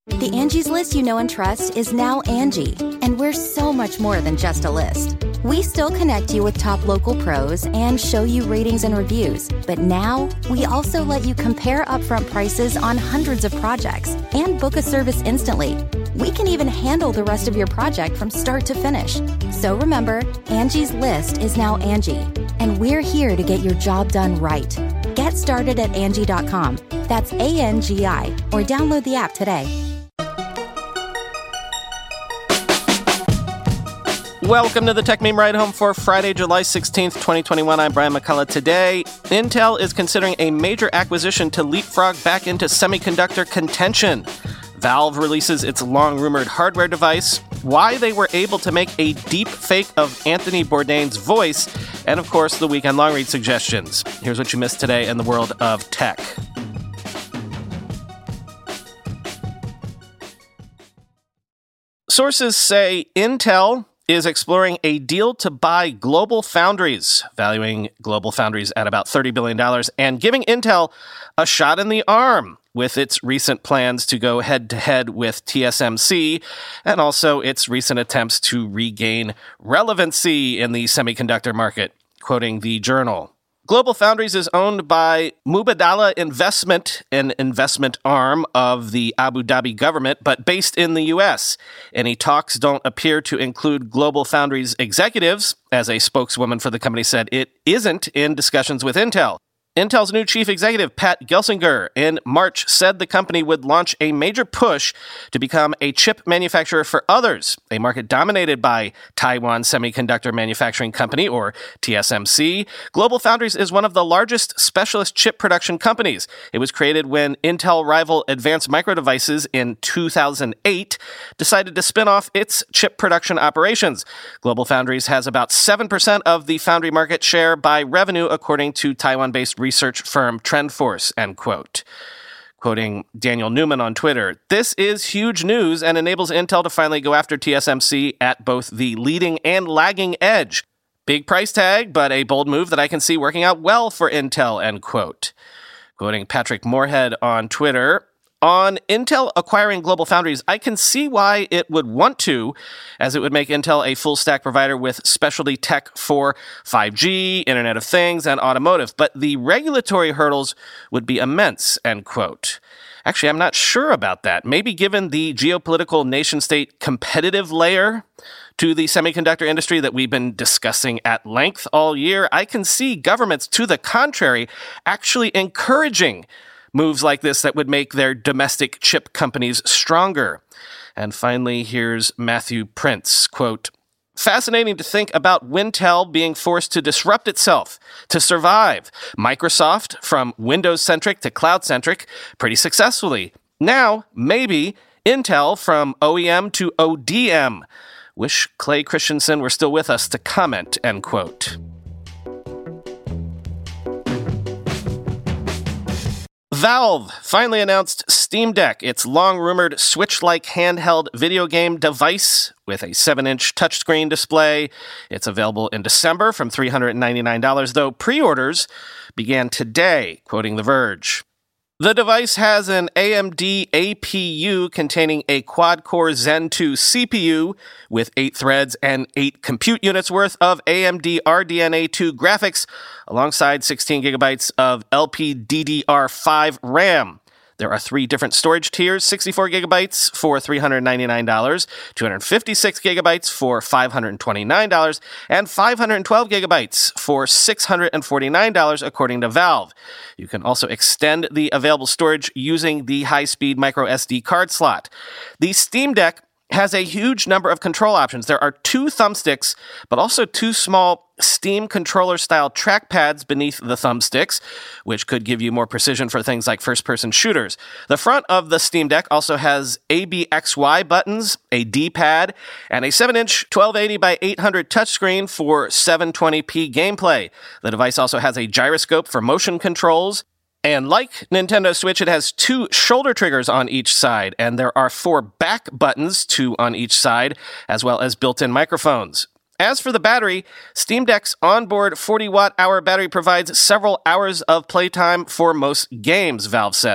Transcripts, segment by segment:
The Angie's List you know and trust is now Angie, and we're so much more than just a list. We still connect you with top local pros and show you ratings and reviews, but now we also let you compare upfront prices on hundreds of projects and book a service instantly. We can even handle the rest of your project from start to finish. So remember, Angie's List is now Angie, and we're here to get your job done right. Get started at Angie.com. That's ANGI, or download the app today. Welcome to the Tech Meme Ride Home for Friday, July 16th, 2021. I'm Brian McCullough. Today, Intel is considering a major acquisition to leapfrog back into semiconductor contention. Valve releases its long-rumored hardware device, why they were able to make a deep fake of Anthony Bourdain's voice, and of course, the weekend long read suggestions. Here's what you missed today in the world of tech. Sources say Intel is exploring a deal to buy GlobalFoundries, valuing GlobalFoundries at about $30 billion, and giving Intel a shot in the arm with its recent plans to go head-to-head with TSMC, and also its recent attempts to regain relevancy in the semiconductor market, quoting the Journal. GlobalFoundries is owned by Mubadala Investment, an investment arm of the Abu Dhabi government, but based in the U.S. Any talks don't appear to include GlobalFoundries executives. As a spokeswoman for the company said, it isn't in discussions with Intel. Intel's new chief executive, Pat Gelsinger, in March said the company would launch a major push to become a chip manufacturer for others, a market dominated by Taiwan Semiconductor Manufacturing Company, or TSMC. GlobalFoundries is one of the largest specialist chip production companies. It was created when Intel rival Advanced Micro Devices in 2008 decided to spin off its chip production operations. GlobalFoundries has about 7% of the foundry market share by revenue, according to Taiwan-based research firm TrendForce, end quote. Quoting Daniel Newman on Twitter, "This is huge news and enables Intel to finally go after TSMC at both the leading and lagging edge. Big price tag, but a bold move that I can see working out well for Intel," end quote. Quoting Patrick Moorhead on Twitter, "On Intel acquiring GlobalFoundries, I can see why it would want to, as it would make Intel a full-stack provider with specialty tech for 5G, Internet of Things, and automotive. But the regulatory hurdles would be immense," end quote. Actually, I'm not sure about that. Maybe given the geopolitical nation-state competitive layer to the semiconductor industry that we've been discussing at length all year, I can see governments, to the contrary, actually encouraging moves like this that would make their domestic chip companies stronger. And finally, here's Matthew Prince, quote, "Fascinating to think about Wintel being forced to disrupt itself to survive. Microsoft, from Windows-centric to cloud-centric, pretty successfully. Now, maybe Intel from OEM to ODM. Wish Clay Christensen were still with us to comment," end quote. Valve finally announced Steam Deck, its long-rumored Switch-like handheld video game device with a 7-inch touchscreen display. It's available in December from $399, though pre-orders began today, quoting The Verge. The device has an AMD APU containing a quad-core Zen 2 CPU with 8 threads and 8 compute units worth of AMD RDNA 2 graphics, alongside 16 gigabytes of LPDDR5 RAM. There are 3 different storage tiers: 64 gigabytes for $399, 256 gigabytes for $529, and 512 gigabytes for $649, according to Valve. You can also extend the available storage using the high-speed micro SD card slot. The Steam Deck has a huge number of control options. There are 2 thumbsticks, but also 2 small Steam controller-style trackpads beneath the thumbsticks, which could give you more precision for things like first-person shooters. The front of the Steam Deck also has ABXY buttons, a D-pad, and a 7-inch 1280 by 800 touchscreen for 720p gameplay. The device also has a gyroscope for motion controls. And like Nintendo Switch, it has 2 shoulder triggers on each side, and there are 4 back buttons, 2 on each side, as well as built-in microphones. As for the battery, Steam Deck's onboard 40-watt-hour battery provides several hours of playtime for most games, Valve says.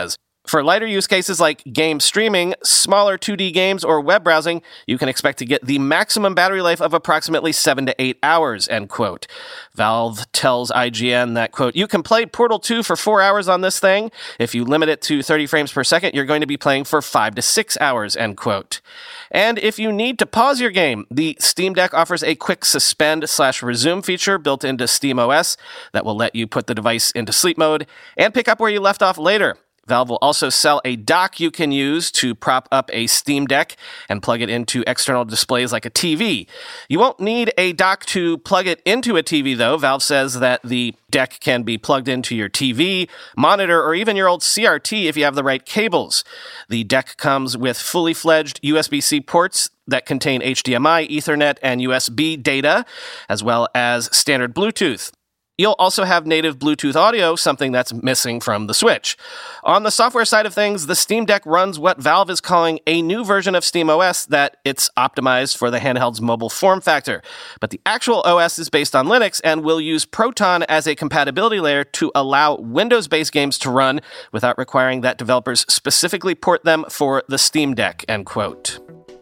For lighter use cases like game streaming, smaller 2D games, or web browsing, you can expect to get the maximum battery life of approximately 7 to 8 hours, end quote. Valve tells IGN that, quote, you can play Portal 2 for 4 hours on this thing. If you limit it to 30 frames per second, you're going to be playing for 5 to 6 hours, end quote. And if you need to pause your game, the Steam Deck offers a quick suspend/resume feature built into SteamOS that will let you put the device into sleep mode and pick up where you left off later. Valve will also sell a dock you can use to prop up a Steam Deck and plug it into external displays like a TV. You won't need a dock to plug it into a TV, though. Valve says that the deck can be plugged into your TV, monitor, or even your old CRT if you have the right cables. The deck comes with fully fledged USB-C ports that contain HDMI, Ethernet, and USB data, as well as standard Bluetooth. You'll also have native Bluetooth audio, something that's missing from the Switch. On the software side of things, the Steam Deck runs what Valve is calling a new version of SteamOS that it's optimized for the handheld's mobile form factor. But the actual OS is based on Linux and will use Proton as a compatibility layer to allow Windows-based games to run without requiring that developers specifically port them for the Steam Deck, end quote.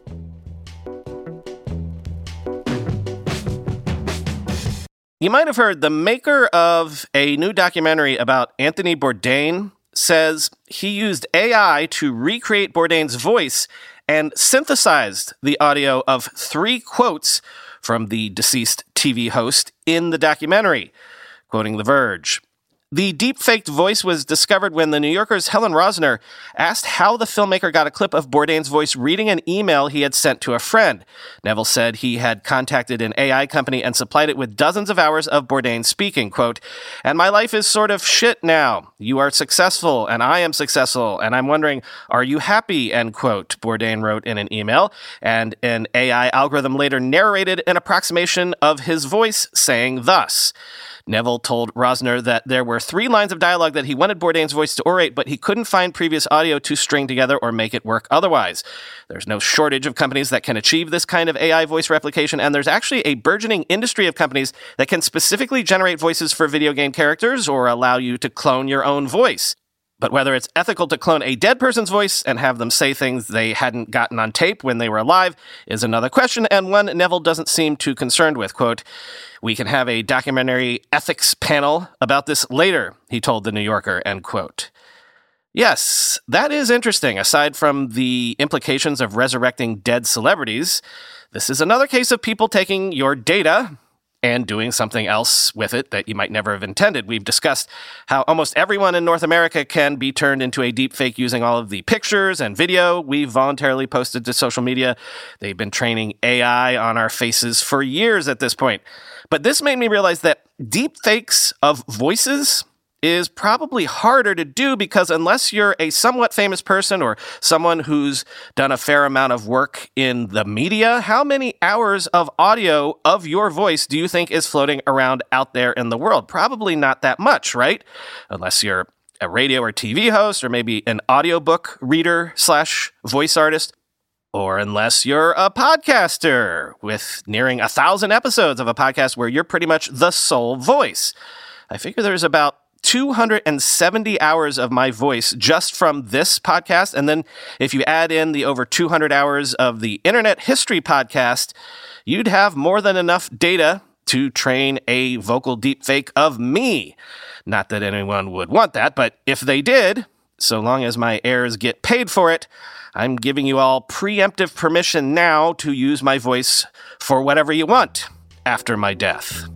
You might have heard the maker of a new documentary about Anthony Bourdain says he used AI to recreate Bourdain's voice and synthesized the audio of 3 quotes from the deceased TV host in the documentary. Quoting The Verge, the deep-faked voice was discovered when the New Yorker's Helen Rosner asked how the filmmaker got a clip of Bourdain's voice reading an email he had sent to a friend. Neville said he had contacted an AI company and supplied it with dozens of hours of Bourdain speaking, quote, and my life is sort of shit now. You are successful, and I am successful, and I'm wondering, are you happy, end quote, Bourdain wrote in an email, and an AI algorithm later narrated an approximation of his voice saying thus. Neville told Rosner that there were 3 lines of dialogue that he wanted Bourdain's voice to orate, but he couldn't find previous audio to string together or make it work otherwise. There's no shortage of companies that can achieve this kind of AI voice replication, and there's actually a burgeoning industry of companies that can specifically generate voices for video game characters or allow you to clone your own voice. But whether it's ethical to clone a dead person's voice and have them say things they hadn't gotten on tape when they were alive is another question, and one Neville doesn't seem too concerned with. Quote, we can have a documentary ethics panel about this later, he told The New Yorker, end quote. Yes, that is interesting. Aside from the implications of resurrecting dead celebrities, this is another case of people taking your data and doing something else with it that you might never have intended. We've discussed how almost everyone in North America can be turned into a deepfake using all of the pictures and video we've voluntarily posted to social media. They've been training AI on our faces for years at this point. But this made me realize that deepfakes of voices is probably harder to do because unless you're a somewhat famous person or someone who's done a fair amount of work in the media, how many hours of audio of your voice do you think is floating around out there in the world? Probably not that much, right? Unless you're a radio or TV host or maybe an audiobook reader / voice artist. Or unless you're a podcaster with nearing 1,000 episodes of a podcast where you're pretty much the sole voice. I figure there's about 270 hours of my voice just from this podcast. And then if you add in the over 200 hours of the Internet History podcast, you'd have more than enough data to train a vocal deepfake of me. Not that anyone would want that, but if they did, so long as my heirs get paid for it, I'm giving you all preemptive permission now to use my voice for whatever you want after my death.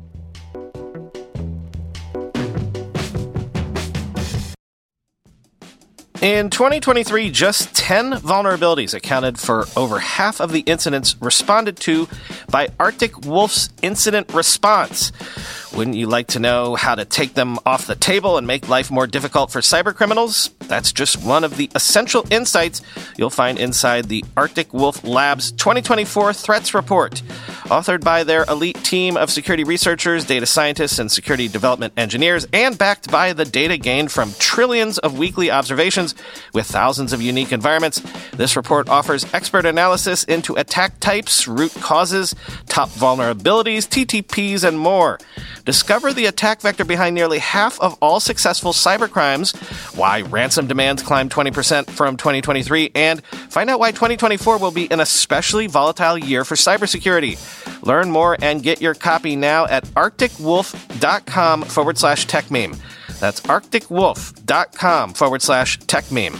In 2023, just 10 vulnerabilities accounted for over half of the incidents responded to by Arctic Wolf's incident response. Wouldn't you like to know how to take them off the table and make life more difficult for cybercriminals? That's just one of the essential insights you'll find inside the Arctic Wolf Labs 2024 Threats Report. authored by their elite team of security researchers, data scientists, and security development engineers, and backed by the data gained from trillions of weekly observations with thousands of unique environments. This report offers expert analysis into attack types, root causes, top vulnerabilities, TTPs, and more. Discover the attack vector behind nearly half of all successful cybercrimes, why ransom demands climbed 20% from 2023, and find out why 2024 will be an especially volatile year for cybersecurity. Learn more and get your copy now at arcticwolf.com/techmeme. That's arcticwolf.com/techmeme.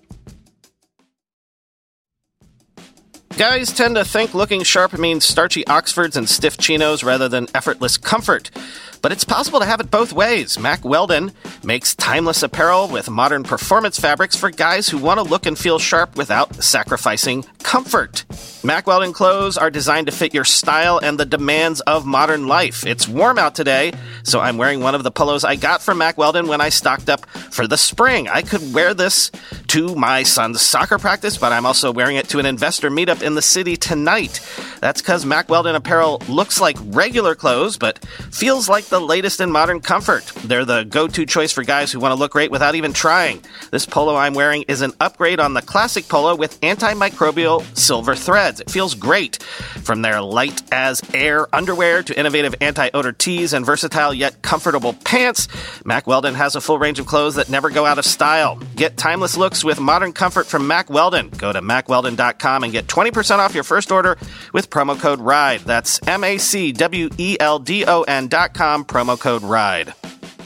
Guys tend to think looking sharp means starchy Oxfords and stiff chinos rather than effortless comfort. But it's possible to have it both ways. Mack Weldon makes timeless apparel with modern performance fabrics for guys who want to look and feel sharp without sacrificing comfort. Mack Weldon clothes are designed to fit your style and the demands of modern life. It's warm out today, so I'm wearing one of the polos I got from Mack Weldon when I stocked up for the spring. I could wear this to my son's soccer practice, but I'm also wearing it to an investor meetup in the city tonight. That's because Mack Weldon apparel looks like regular clothes, but feels like the latest in modern comfort. They're the go-to choice for guys who want to look great without even trying. This polo I'm wearing is an upgrade on the classic polo with antimicrobial silver threads. It feels great. From their light-as-air underwear to innovative anti-odor tees and versatile yet comfortable pants, Mack Weldon has a full range of clothes that never go out of style. Get timeless looks with modern comfort from Mack Weldon. Go to mackweldon.com and get 20% off your first order with promo code RIDE. That's MACWELDON.com, promo code RIDE.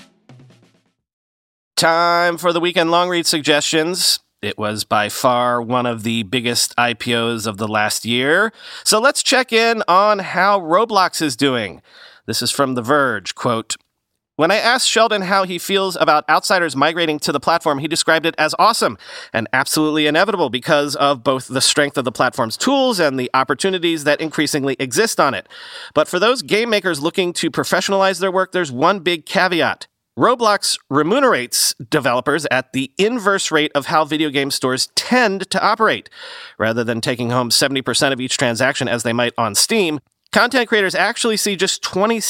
Time for the weekend long read suggestions. It was by far one of the biggest IPOs of the last year. So let's check in on how Roblox is doing. This is from The Verge, quote, "When I asked Sheldon how he feels about outsiders migrating to the platform, he described it as awesome and absolutely inevitable because of both the strength of the platform's tools and the opportunities that increasingly exist on it. But for those game makers looking to professionalize their work, there's one big caveat. Roblox remunerates developers at the inverse rate of how video game stores tend to operate. Rather than taking home 70% of each transaction as they might on Steam, content creators actually see just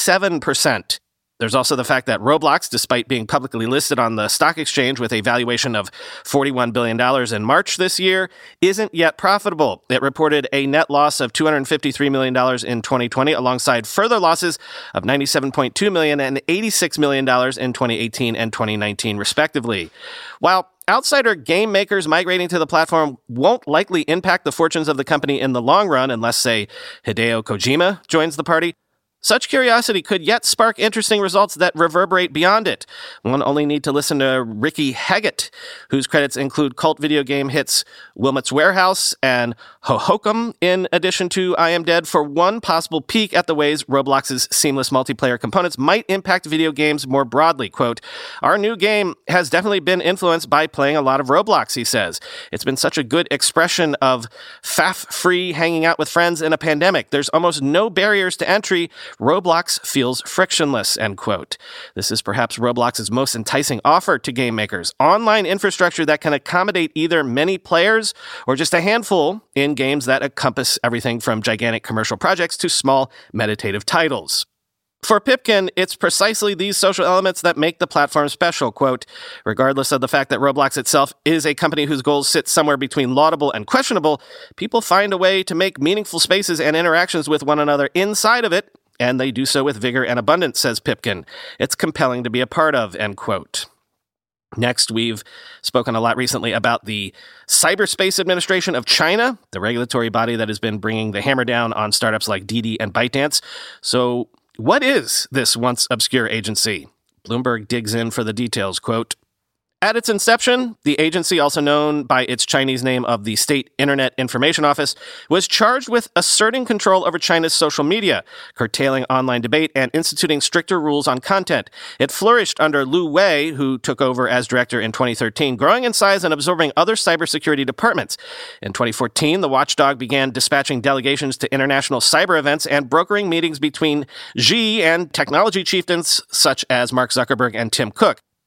27%. There's also the fact that Roblox, despite being publicly listed on the stock exchange with a valuation of $41 billion in March this year, isn't yet profitable. It reported a net loss of $253 million in 2020, alongside further losses of $97.2 million and $86 million in 2018 and 2019, respectively. While outsider game makers migrating to the platform won't likely impact the fortunes of the company in the long run unless, say, Hideo Kojima joins the party, such curiosity could yet spark interesting results that reverberate beyond it. One only need to listen to Ricky Haggett, whose credits include cult video game hits Wilmot's Warehouse and Hohokum, in addition to I Am Dead, for one possible peek at the ways Roblox's seamless multiplayer components might impact video games more broadly. Quote, "Our new game has definitely been influenced by playing a lot of Roblox," he says. "It's been such a good expression of faff-free hanging out with friends in a pandemic. There's almost no barriers to entry. Roblox feels frictionless," end quote. This is perhaps Roblox's most enticing offer to game makers. Online infrastructure that can accommodate either many players or just a handful in games that encompass everything from gigantic commercial projects to small meditative titles. For Pipkin, it's precisely these social elements that make the platform special. Quote, "Regardless of the fact that Roblox itself is a company whose goals sit somewhere between laudable and questionable, people find a way to make meaningful spaces and interactions with one another inside of it, and they do so with vigor and abundance," says Pipkin. "It's compelling to be a part of," end quote. Next, we've spoken a lot recently about the Cyberspace Administration of China, the regulatory body that has been bringing the hammer down on startups like Didi and ByteDance. So what is this once obscure agency? Bloomberg digs in for the details. Quote, "At its inception, the agency, also known by its Chinese name of the State Internet Information Office, was charged with asserting control over China's social media, curtailing online debate, and instituting stricter rules on content. It flourished under Liu Wei, who took over as director in 2013, growing in size and absorbing other cybersecurity departments. In 2014, the watchdog began dispatching delegations to international cyber events and brokering meetings between Xi and technology chieftains such as Mark Zuckerberg and Tim Cook.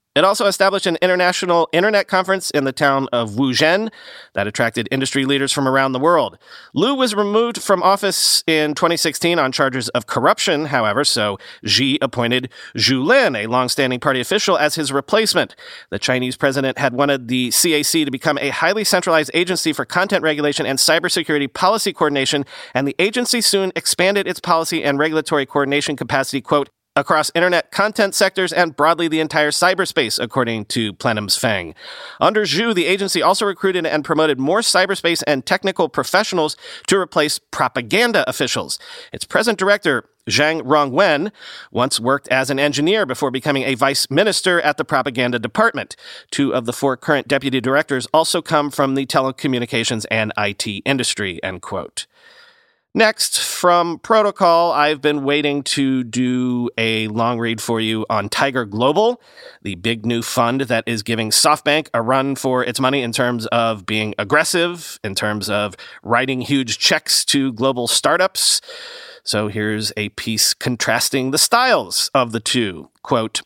It also established an international internet conference in the town of Wuzhen that attracted industry leaders from around the world. Liu was removed from office in 2016 on charges of corruption, however, so Xi appointed Zhu Lin, a longstanding party official, as his replacement. The Chinese president had wanted the CAC to become a highly centralized agency for content regulation and cybersecurity policy coordination, and the agency soon expanded its policy and regulatory coordination capacity, quote, across internet content sectors and broadly the entire cyberspace, according to Plenum's Feng. Under Zhu, the agency also recruited and promoted more cyberspace and technical professionals to replace propaganda officials. Its present director, Zhang Rongwen, once worked as an engineer before becoming a vice minister at the propaganda department. 2 of the 4 current deputy directors also come from the telecommunications and IT industry, end quote. Next, from Protocol, I've been waiting to do a long read for you on Tiger Global, the big new fund that is giving SoftBank a run for its money in terms of being aggressive, in terms of writing huge checks to global startups. So here's a piece contrasting the styles of the two. Quote,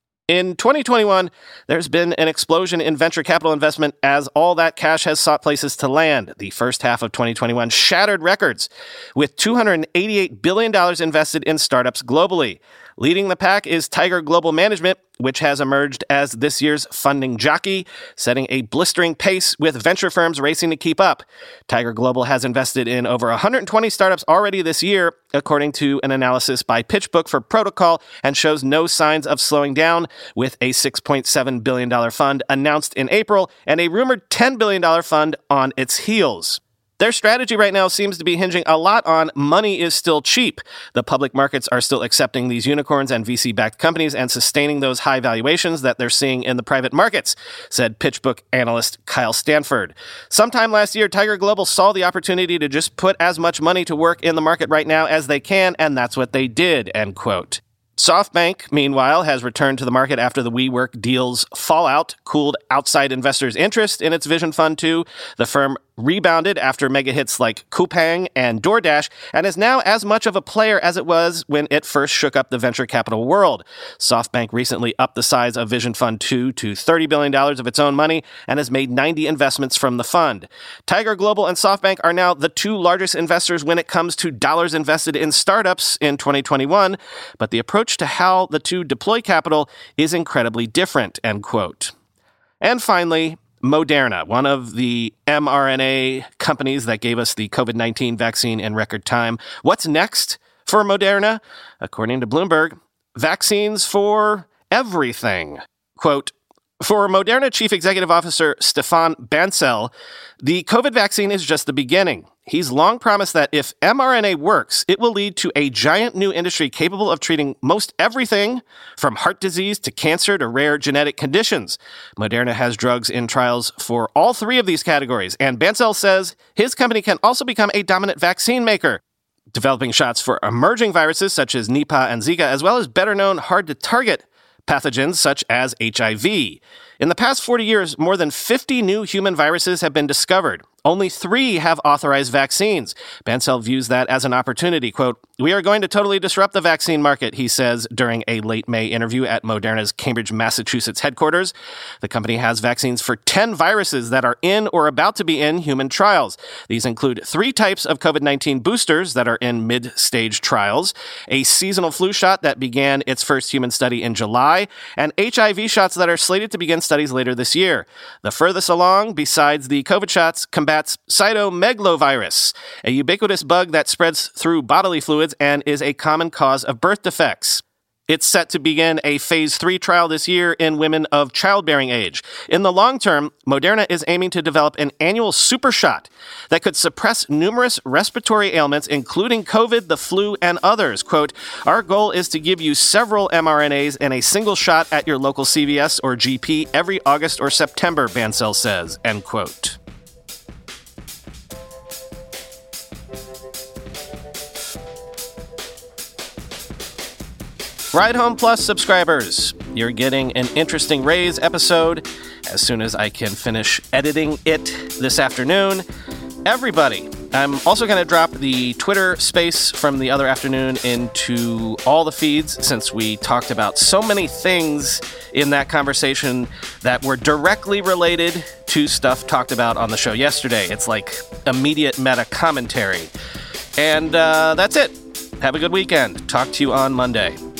in 2021, there's been an explosion in venture capital investment as all that cash has sought places to land. The first half of 2021 shattered records, with $288 billion invested in startups globally. Leading the pack is Tiger Global Management, which has emerged as this year's funding jockey, setting a blistering pace with venture firms racing to keep up. Tiger Global has invested in over 120 startups already this year, according to an analysis by PitchBook for Protocol, and shows no signs of slowing down, with a $6.7 billion fund announced in April and a rumored $10 billion fund on its heels. Their strategy right now seems to be hinging a lot on money is still cheap. The public markets are still accepting these unicorns and VC-backed companies and sustaining those high valuations that they're seeing in the private markets, said PitchBook analyst Kyle Stanford. Sometime last year, Tiger Global saw the opportunity to just put as much money to work in the market right now as they can, and that's what they did, end quote. SoftBank, meanwhile, has returned to the market after the WeWork deal's fallout cooled outside investors' interest in its Vision Fund 2. The firm rebounded after mega hits like Coupang and DoorDash, and is now as much of a player as it was when it first shook up the venture capital world. SoftBank recently upped the size of Vision Fund 2 to $30 billion of its own money and has made 90 investments from the fund. Tiger Global and SoftBank are now the 2 largest investors when it comes to dollars invested in startups in 2021, but the approach to how the two deploy capital is incredibly different, end quote. And finally, Moderna, one of the mRNA companies that gave us the COVID-19 vaccine in record time. What's next for Moderna? According to Bloomberg, vaccines for everything. Quote, for Moderna Chief Executive Officer Stéphane Bancel, the COVID vaccine is just the beginning. He's long promised that if mRNA works, it will lead to a giant new industry capable of treating most everything from heart disease to cancer to rare genetic conditions. Moderna has drugs in trials for all 3 of these categories, and Bancel says his company can also become a dominant vaccine maker, developing shots for emerging viruses such as Nipah and Zika, as well as better-known hard-to-target pathogens such as HIV. In the past 40 years, more than 50 new human viruses have been discovered. Only 3 have authorized vaccines. Bancel views that as an opportunity. Quote, we are going to totally disrupt the vaccine market, he says during a late May interview at Moderna's Cambridge, Massachusetts headquarters. The company has vaccines for 10 viruses that are in or about to be in human trials. These include 3 types of COVID-19 boosters that are in mid-stage trials, a seasonal flu shot that began its first human study in July, and HIV shots that are slated to begin studies later this year. The furthest along, besides the COVID shots, combats cytomegalovirus, a ubiquitous bug that spreads through bodily fluids and is a common cause of birth defects. It's set to begin a phase 3 trial this year in women of childbearing age. In the long term, Moderna is aiming to develop an annual super shot that could suppress numerous respiratory ailments, including COVID, the flu, and others. Quote, our goal is to give you several mRNAs in a single shot at your local CVS or GP every August or September, Bancel says, end quote. Ride Home Plus subscribers, you're getting an interesting Raise episode as soon as I can finish editing it this afternoon. Everybody I'm also going to drop the Twitter space from the other afternoon into all the feeds, since we talked about so many things in that conversation that were directly related to stuff talked about on the show yesterday. It's like immediate meta commentary. And that's it. Have a good weekend. Talk to you on Monday.